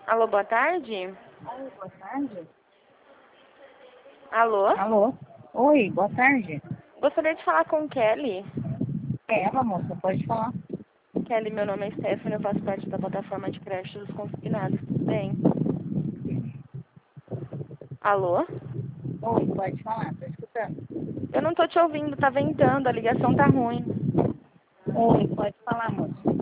Alô, boa tarde? Oi, boa tarde. Alô? Alô? Oi, boa tarde. Gostaria de falar com Kelly. É ela, moça, pode falar. Kelly, meu nome é Stephanie, eu faço parte da plataforma de crédito dos consignados. Tudo bem? Alô? Oi, pode falar, tô escutando. Eu não tô te ouvindo, tá ventando, a ligação tá ruim. Oi, pode falar, moça.